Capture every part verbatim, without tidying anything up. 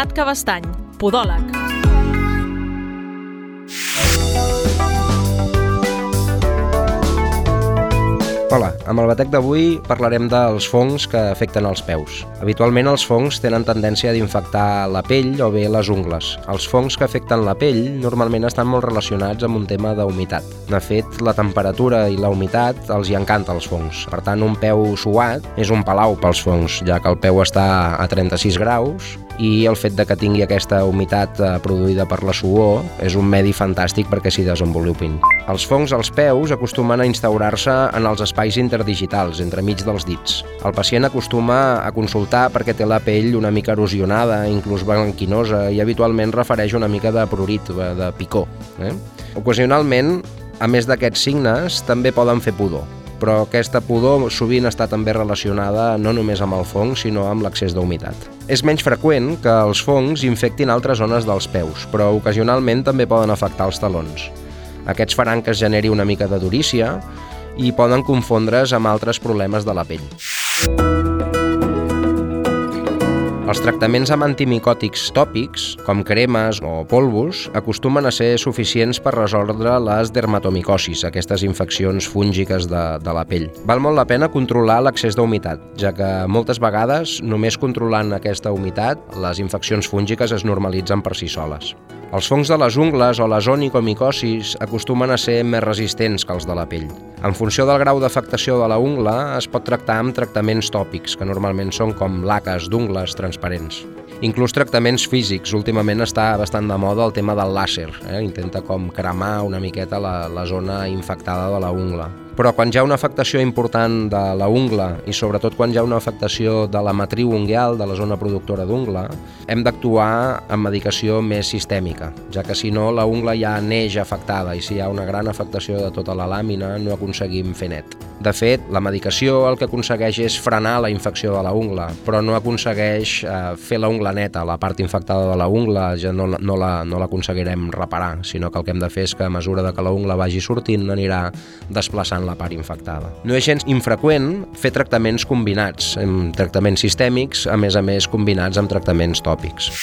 Bernat Cabestany, podòleg. Hola, amb el batec d'avui parlarem dels fongs que afecten els peus. Habitualment els fongs tenen tendència a d'infectar la pell o bé les ungles. Els fongs que afecten la pell normalment estan molt relacionats amb un tema d'humitat. De fet, la temperatura i la humitat els hi encanta als fongs. Per tant, un peu suat és un palau pels fongs, ja que el peu està a trenta-sis graus i el fet de que tingui aquesta humitat produïda per la suor és un medi fantàstic perquè s'hi desenvolupin. Els fongs als peus acostumen a instaurar-se en els espais interdigitals, entremig dels dits. El pacient acostuma a consultar perquè té la pell una mica erosionada, inclús blanquinosa, i habitualment refereix una mica de prurit, de picor. Eh? Ocasionalment, a més d'aquests signes, també poden fer pudor, però aquesta pudor sovint està també relacionada no només amb el fong, sinó amb l'excés d'humitat. És menys freqüent que els fongs infectin altres zones dels peus, però ocasionalment també poden afectar els talons. Aquests faran que es generi una mica de durícia i poden confondre's amb altres problemes de la pell. Els tractaments amb antimicòtics tòpics, com cremes o polvos, acostumen a ser suficients per resoldre les dermatomicosis, aquestes infeccions fúngiques de, de la pell. Val molt la pena controlar l'excés d'humitat, ja que moltes vegades, només controlant aquesta humitat, les infeccions fúngiques es normalitzen per si soles. Els fongs de les ungles o les onicomicosis acostumen a ser més resistents que els de la pell. En funció del grau d'afectació de la ungla, es pot tractar amb tractaments tòpics, que normalment són com laques d'ungles transparents. Inclús tractaments físics. Últimament està bastant de moda el tema del làser. Eh? Intenta com cremar una miqueta la, la zona infectada de la ungla. Però quan hi ha una afectació important de la ungla i sobretot quan hi ha una afectació de la matriu unguial, de la zona productora d'ungla, hem d'actuar amb medicació més sistèmica, ja que si no la ungla ja neix afectada i si hi ha una gran afectació de tota la làmina no aconseguim fer net. De fet, la medicació el que aconsegueix és frenar la infecció de la ungla, però no aconsegueix eh, fer la ungla neta, la part infectada de la ungla ja no, no la, no l'aconseguirem reparar, sinó que el que hem de fer és que a mesura que la ungla vagi sortint anirà desplaçant la part infectada. No és gens infreqüent fer tractaments combinats, amb tractaments sistèmics, a més a més combinats amb tractaments tòpics.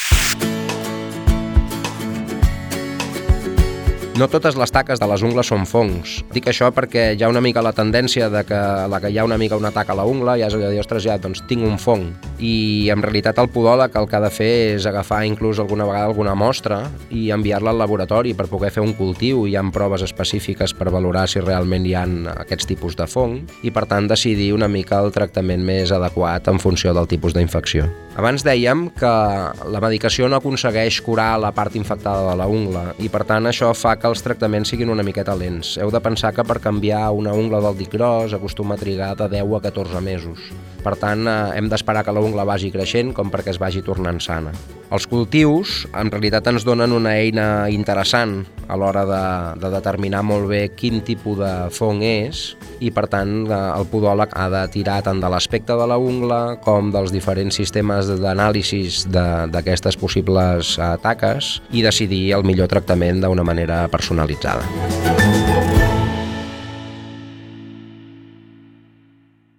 No totes les taques de les ungles són fongs. Dic això perquè hi ha una mica la tendència de que a la que hi ha una mica una taca a la ungla ja és allò de dir, ostres, ja, doncs tinc un fong. I en realitat el podòleg el que ha de fer és agafar inclús alguna vegada alguna mostra i enviar-la al laboratori per poder fer un cultiu. Hi ha proves específiques per valorar si realment hi ha aquests tipus de fong i per tant decidir una mica el tractament més adequat en funció del tipus d'infecció. Abans dèiem que la medicació no aconsegueix curar la part infectada de la ungla i per tant això fa que els tractaments siguin una miqueta lents. Heu de pensar que per canviar una ungla del dit gros acostuma a trigar de deu a catorze mesos. Per tant, hem d'esperar que la ungla vagi creixent com perquè es vagi tornant sana. Els cultius, en realitat, ens donen una eina interessant a l'hora de, de determinar molt bé quin tipus de fong és i, per tant, el podòleg ha de tirar tant de l'aspecte de la ungla com dels diferents sistemes d'anàlisis d'aquestes possibles taques i decidir el millor tractament d'una manera personalitzada.